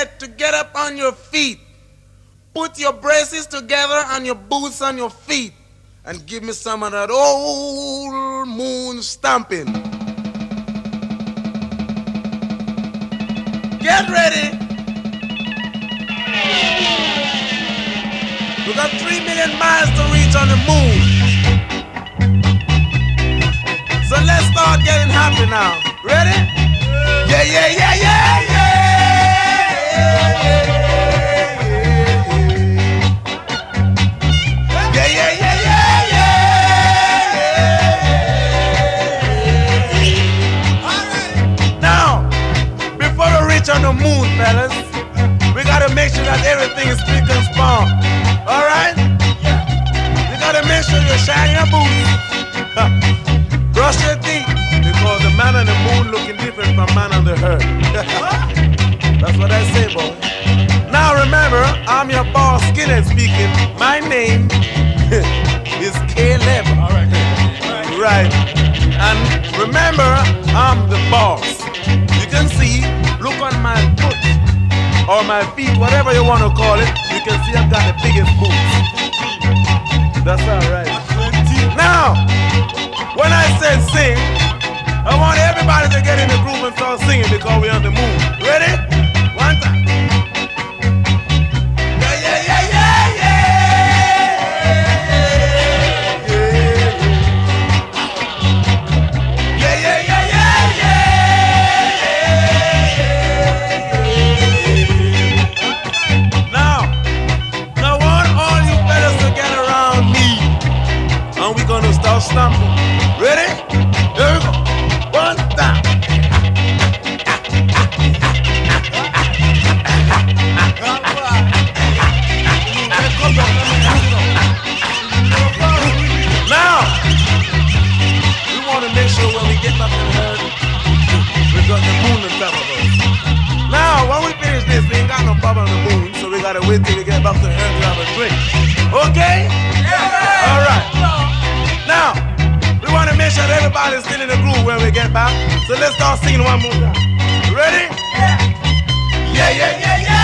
get to get up on your feet. Put your braces together and your boots on your feet. And give me some of that old moon stomping. Get ready. We got 3 million miles to reach on the moon. So let's start getting happy now. Ready? Yeah, yeah, yeah, yeah, yeah. Yeah, yeah, yeah, yeah, yeah. Now, before we reach on the moon, fellas, we gotta make sure that everything is spick and span. Alright? You gotta make sure you shine your boots. Brush your teeth, because the man on the moon looking different from man on the earth. That's what I say, boy. Now remember, I'm your boss, Skinhead speaking. My name is Caleb. Alright. Right. And remember, I'm the boss. You can see, look on my foot, or my feet, whatever you want to call it. You can see I've got the biggest boots. That's alright. Now, when I say sing, I want everybody to get in the groove and start singing because we're on the moon. Ready? One time. Yeah, yeah, yeah, yeah, yeah. Yeah, yeah, yeah, yeah, yeah. Now, I want all you fellas to get around me, and we're gonna start stomping. Ready? Here we go. One time. Now, we want to make sure when we get back to the earth, we got the moon on top of us. Now, when we finish this, we ain't got no problem on the moon, so we gotta wait till we get back to the earth to have a drink. Okay? Yeah. All right. Now, we want to make sure that everybody's still in the groove when we get back. So let's start singing one more time. Ready? Yeah. Yeah, yeah, yeah, yeah.